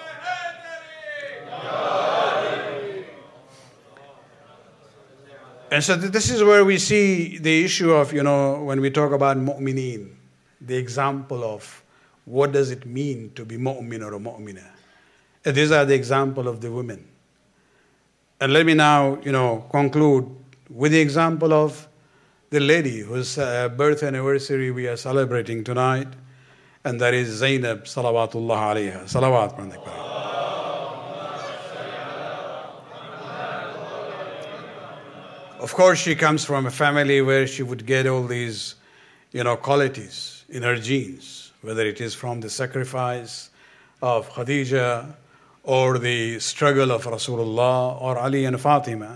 And so this is where we see the issue of, when we talk about mu'mineen, the example of what does it mean to be mu'min or a mu'minah. And these are the example of the women. And let me now, conclude with the example of the lady whose birth anniversary we are celebrating tonight, and that is Zainab, salawatullah alayha. Salawat. Of course, she comes from a family where she would get all these, qualities in her genes, whether it is from the sacrifice of Khadija or the struggle of Rasulullah or Ali and Fatima.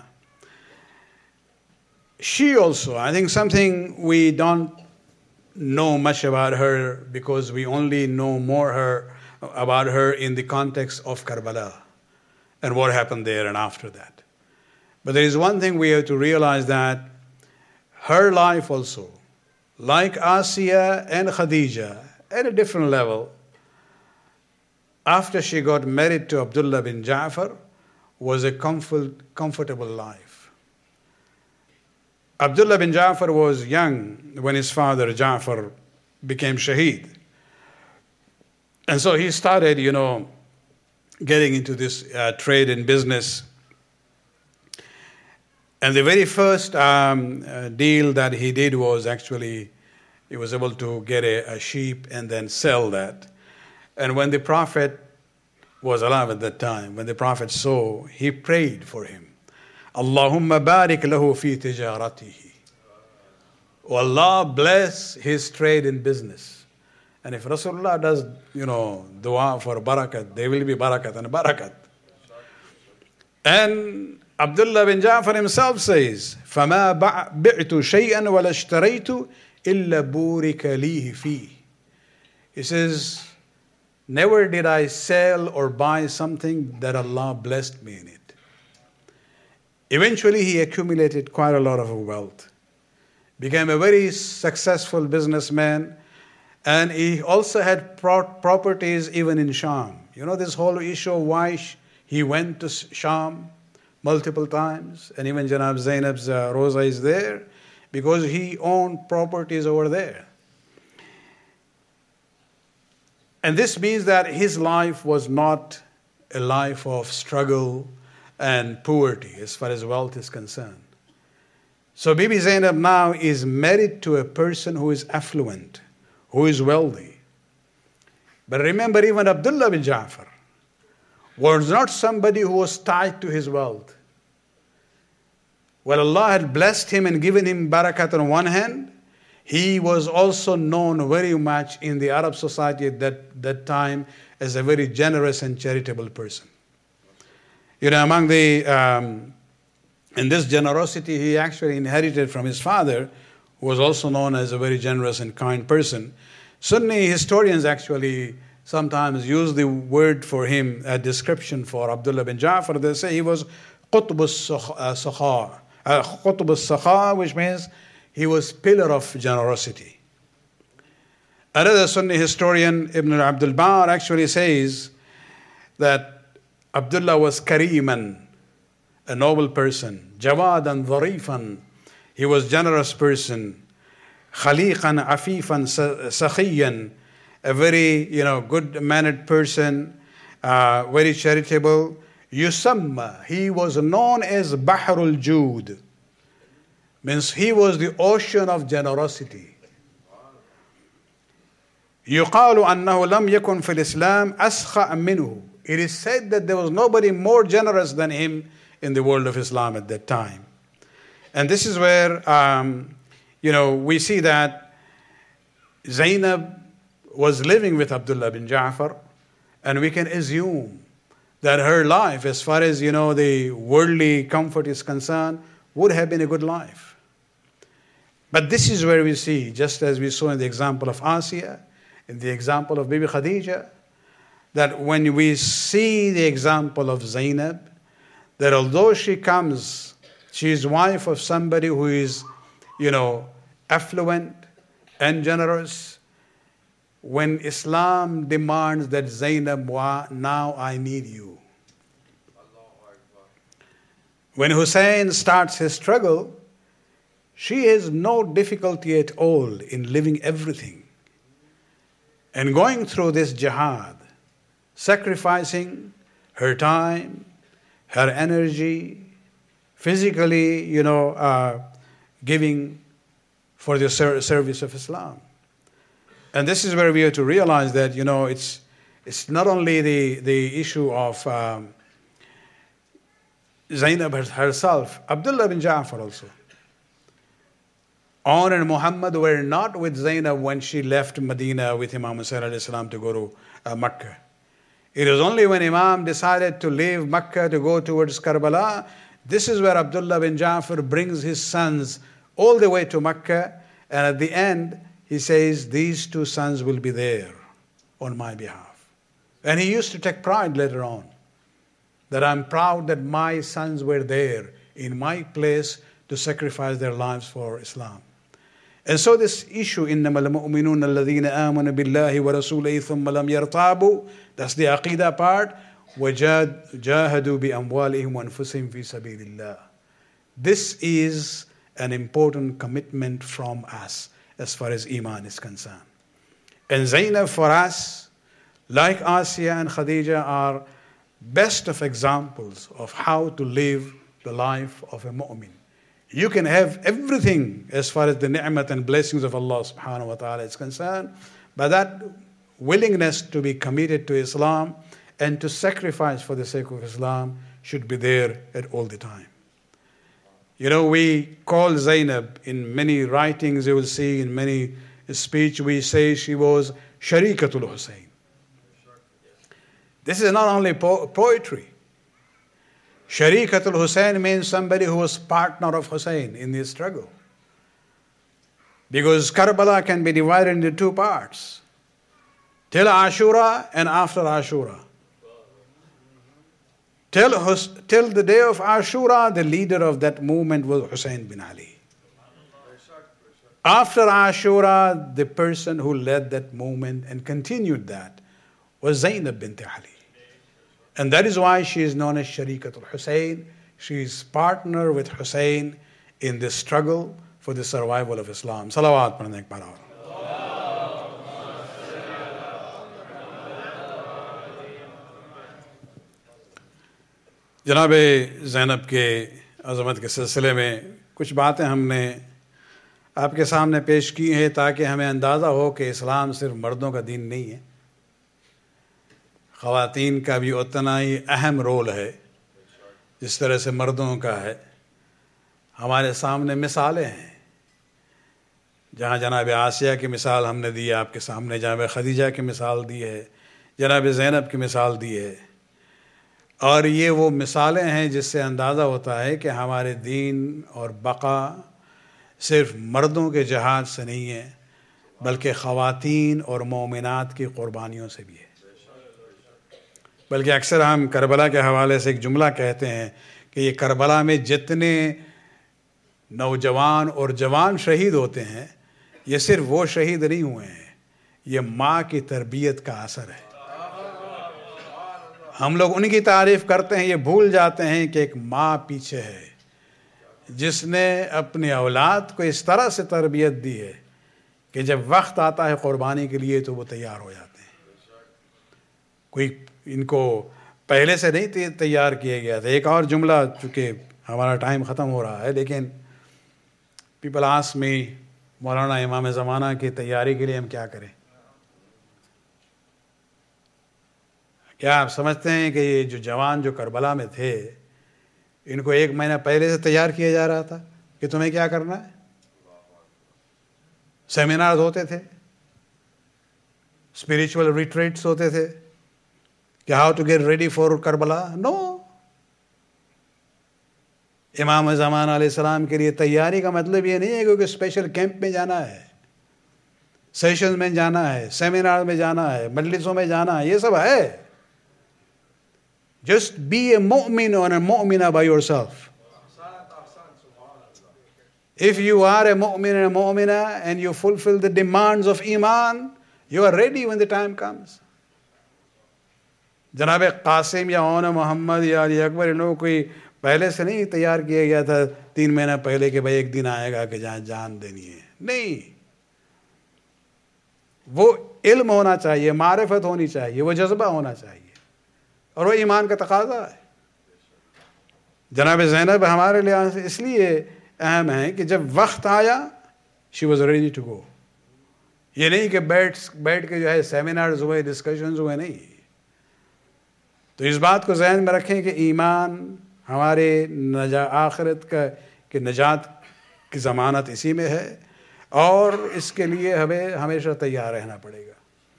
She also, I think something we don't know much about her because we only know more about her in the context of Karbala and what happened there and after that. But there is one thing we have to realize, that her life also, like Asiya and Khadija, at a different level, after she got married to Abdullah bin Ja'far, was a comfortable life. Abdullah bin Ja'far was young when his father Ja'far became shaheed. And so he started, getting into this trade and business. And the very first deal that he did was actually, he was able to get a sheep and then sell that. And when the Prophet was alive at that time, when the Prophet saw, he prayed for him. Allahumma barik lahu fi tijaratihi. Oh Allah, bless his trade and business. And if Rasulullah does, dua for barakat, there will be barakat and barakat. And Abdullah bin Ja'far himself says, فَمَا بِعْتُ شَيْئًا وَلَا اشْتَرَيْتُ إِلَّا بُورِكَ لِيهِ فِيهِ. He says, never did I sell or buy something that Allah blessed me in it. Eventually he accumulated quite a lot of wealth, became a very successful businessman, and he also had properties even in Sham. This whole issue of why he went to Sham multiple times, and even Janab Zainab's Rosa is there, because he owned properties over there. And this means that his life was not a life of struggle and poverty as far as wealth is concerned. So Bibi Zainab now is married to a person who is affluent, who is wealthy. But remember, even Abdullah bin Ja'far was not somebody who was tied to his wealth. While Allah had blessed him and given him barakat on one hand, he was also known very much in the Arab society at that time as a very generous and charitable person. Among in this generosity he actually inherited from his father, who was also known as a very generous and kind person. Sunni historians actually sometimes use the word for him, a description for Abdullah bin Ja'far. They say he was Qutb al-Sakha, which means he was pillar of generosity. Another Sunni historian, Ibn Abdul Bar, actually says that Abdullah was Kareeman, a noble person, Jawadan Dharifan, he was generous person, Khaliqan Afifan Sakhiyan, a very good-mannered person, very charitable. Yusamma, he was known as Bahrul Jood, means he was the ocean of generosity. يقال أنه لم يكن في الإسلام أسخأ منه. It is said that there was nobody more generous than him in the world of Islam at that time. And this is where we see that Zainab was living with Abdullah bin Ja'far, and we can assume that her life, as far as the worldly comfort is concerned, would have been a good life. But this is where we see, just as we saw in the example of Asiya in the example of Bibi Khadija, that when we see the example of Zainab, that although she is wife of somebody who is, affluent and generous, when Islam demands that Zainab, now I need you. When Hussein starts his struggle, she has no difficulty at all in leaving everything and going through this jihad, sacrificing her time, her energy, physically, giving for the service of Islam. And this is where we have to realize that, it's not only the issue of Zainab herself, Abdullah bin Ja'far also. On and Muhammad were not with Zainab when she left Medina with Imam Hussain alayhi salam to go to Makkah. It was only when Imam decided to leave Makkah to go towards Karbala, this is where Abdullah bin Ja'far brings his sons all the way to Makkah, and at the end he says, these two sons will be there on my behalf. And he used to take pride later on, that I'm proud that my sons were there in my place to sacrifice their lives for Islam. And so this issue, إِنَّمَا الْمُؤْمِنُونَ الَّذِينَ آمَنُوا بِاللَّهِ وَرَسُولِهِ ثُمَّ لَمْ يَرْتَابُوا, that's the Aqidah part. وَجَاهَدُوا بِأَمْوَالِهِمْ وَأَنفُسِهِمْ فِي سَبِيلِ اللَّهِ. This is an important commitment from us as far as Iman is concerned. And Zainab for us, like Asiya and Khadija, are best of examples of how to live the life of a mu'min. You can have everything as far as the ni'mat and blessings of Allah subhanahu wa ta'ala is concerned, but that willingness to be committed to Islam and to sacrifice for the sake of Islam should be there at all the time. We call Zainab in many writings, you will see in many speech, we say she was Sharikatul Hussein. This is not only poetry. Sharikatul Hussein means somebody who was partner of Hussein in this struggle. Because Karbala can be divided into two parts. Till Ashura and after Ashura. Till the day of Ashura, the leader of that movement was Hussein bin Ali. After Ashura, the person who led that movement and continued that was Zainab bint Ali. And that is why she is known as Sharikatul Hussein. She is partner with Hussein in this struggle for the survival of Islam. Salawat padhne ek baar aur. जनाब ज़ैनब के अज़मत के सिलसिले में कुछ बातें हमने आपके सामने पेश की हैं ताकि हमें अंदाज़ा हो कि इस्लाम सिर्फ मर्दों का दीन नहीं है, ख़वातीन का भी उतना ही अहम रोल है जिस तरह से मर्दों का है। हमारे सामने मिसालें हैं, जहाँ जनाब आसिया की मिसाल हमने दी है आपके सामने, जनाब खदीजा की मिसाल दी है, जनाब ज़ैनब की मिसाल दी है, और ये वो मिसालें हैं जिससे अंदाज़ा होता है कि हमारे दीन और बका सिर्फ मर्दों के जहाद से नहीं है, बल्कि ख़वातीन और मोमिनात की क़ुरबानियों से भी है। बल्कि अक्सर हम करबला के हवाले से एक जुमला कहते हैं कि ये करबला में जितने नौजवान और जवान शहीद होते हैं, ये सिर्फ वो शहीद नहीं हुए हैं, ये माँ की तरबियत का असर है। हम लोग उनकी तारीफ़ करते हैं, ये भूल जाते हैं कि एक माँ पीछे है जिसने अपने औलाद को इस तरह से तरबियत दी है कि जब वक्त आता है क़ुरबानी के लिए तो वो तैयार हो जाते हैं। कोई इनको पहले से नहीं तैयार किया गया था। एक और जुमला, चूँकि हमारा टाइम ख़त्म हो रहा है, लेकिन पीपल आस्क मी, मौलाना इमाम ज़माना की तैयारी के लिए हम क्या करें? क्या आप समझते हैं कि ये जो जवान जो करबला में थे, इनको एक महीना पहले से तैयार किया जा रहा था कि तुम्हें क्या करना है? सेमिनार्स होते थे, स्पिरिचुअल रिट्रीट्स होते थे कि how to get ready for Karbala. No, Imam Zaman अलैहिस्सलाम के लिए तैयारी का मतलब ये नहीं है क्योंकि स्पेशल कैंप में जाना है। सेशन में जाना है, सेमिनार में जाना है, मजलिसों में जाना है, ये सब है. Just be a mu'min or a mu'mina by yourself. If you are a mu'min and a mu'mina and you fulfill the demands of iman, you are ready when the time comes. जनाब कासिम या own Mohammad या अली अकबर इन लोगों को कोई पहले से नहीं तैयार किया गया था 3 महीना पहले कि भाई एक दिन आएगा कि जहाँ जान देनी है. नहीं, वो इल्म होना चाहिए, मारिफत होनी चाहिए, वो जज्बा होना चाहिए, और वो ईमान का तकाजा है. जनाब ज़ैनब हमारे लिए इसलिए अहम है कि जब वक्त आया she was ready to go. ये नहीं कि बैठ के जो है सेमिनार्स हुए, डिस्कशंस हुए, नहीं. तो इस बात को जहन में रखें कि ईमान हमारे आखिरत की नजात की ज़मानत इसी में है, और इसके लिए हमें हमेशा तैयार रहना पड़ेगा.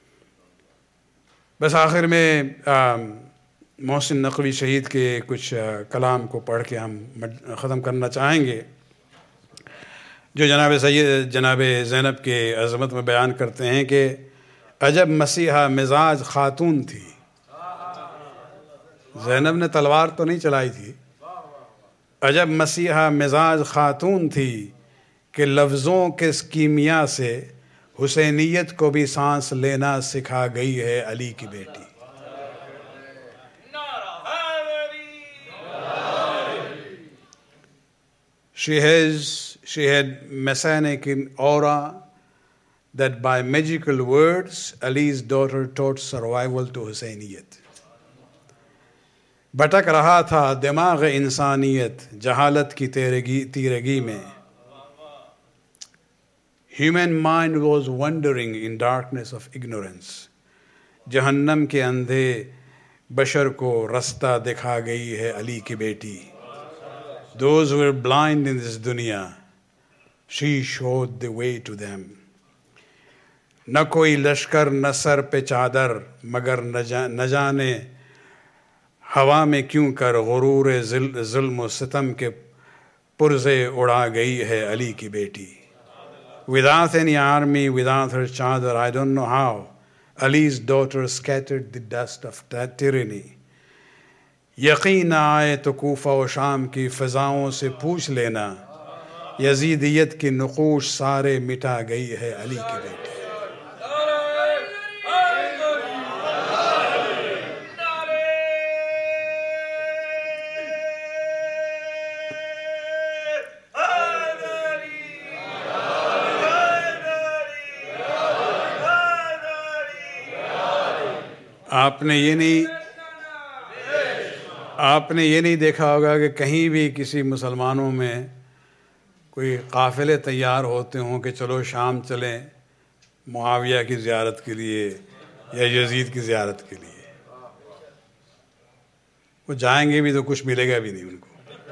बस आखिर में मोहसिन नकवी शहीद के कुछ कलाम को पढ़ के हम ख़त्म करना चाहेंगे, जो जनाब ज़ैनब के अज़मत में बयान करते हैं कि अजब मसीहा मिजाज खातून थी. ज़ैनब ने तलवार तो नहीं चलाई थी. अजब मसीहा मिजाज खातून थी कि लफ्ज़ों के कीमिया से हुसैनियत को भी सांस लेना सिखा गई है अली की बेटी. She had messianic aura that by magical words Ali's daughter taught survival to Husainiyat. भटक रहा था दिमाग इंसानियत जहालत की तीरगी में. Human mind was wandering in darkness of ignorance. जहन्नम के अंधे बशर को रास्ता दिखा गई है अली की बेटी. Those who were blind in this dunya, she showed the way to them. न कोई लश्कर न सर पे चादर, मगर न जाने हवा में क्यों कर गुरूर जुल्म व सितम के पुरज़े उड़ा गई है अली की बेटी. Without any army, without her chadar, I don't know how Ali's daughter scattered the dust of tyranny. यकीन आए तो कूफा व शाम की फ़ज़ाओं से पूछ लेना, यजीदियत की नुक़ूश सारे मिटा गई है अली की बेटी. आपने ये नहीं देखा होगा कि कहीं भी किसी मुसलमानों में कोई काफ़िले तैयार होते हों कि चलो शाम चलें मुआविया की ज़ियारत के लिए या यजीद की ज़ियारत के लिए. वो जाएंगे भी तो कुछ मिलेगा भी नहीं उनको,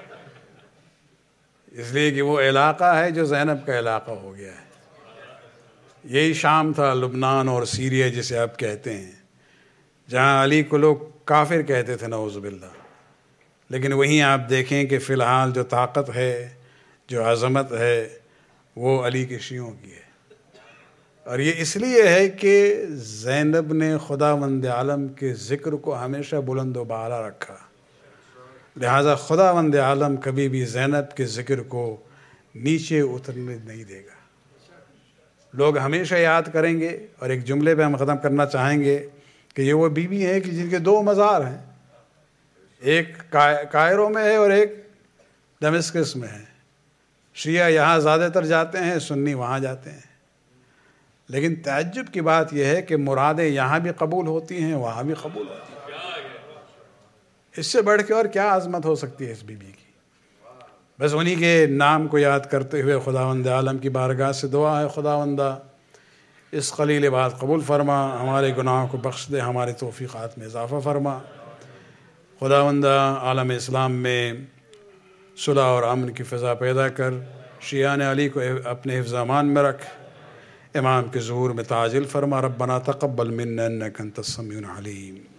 इसलिए कि वो इलाक़ा है जो ज़ैनब का इलाक़ा हो गया है. यही शाम था, लुबनान और सीरिया जिसे आप कहते हैं, जहाँ अली को लोग काफिर कहते थे नऊज़ुबिल्लाह. लेकिन वहीं आप देखें कि फ़िलहाल जो ताकत है, जो अज़मत है, वो अली के शियों की है. और ये इसलिए है कि ज़ैनब ने खुदावंद आलम के ज़िक्र को हमेशा बुलंद व बाला रखा. लिहाजा खुदावंद आलम कभी भी ज़ैनब के ज़िक्र को नीचे उतरने नहीं देगा. लोग हमेशा याद करेंगे. और एक जुमले पे हम ख़त्म करना चाहेंगे कि ये वो बीवी हैं कि जिनके 2 मज़ार हैं, एक कायरो में है और एक दमिश्क में है. शिया यहाँ ज़्यादातर जाते हैं, सुन्नी वहाँ जाते हैं. लेकिन तअज्जुब की बात यह है कि मुरादें यहाँ भी कबूल होती हैं, वहाँ भी कबूल होती हैं. इससे बढ़ के और क्या आज़मत हो सकती है इस बीवी की. बस उन्हीं के नाम को याद करते हुए खुदावंद आलम की बारगाह से दुआ है, खुदावंदा इस क़लील बात कबूल फरमा, हमारे गुनाहों को बख्श दे, हमारे तौफ़ीक़ात में इजाफ़ा फरमा. खुदावंदा आलम इस्लाम में सुलह और अमन की फ़िज़ा पैदा कर, शियान अली को अपने हिफ़्ज़ अमान में रख, इमाम के ज़ुहूर में ताजिल फरमा. रब्बना तक़ब्बल मिन्ना इन्नका अंतस समीउल अलीम.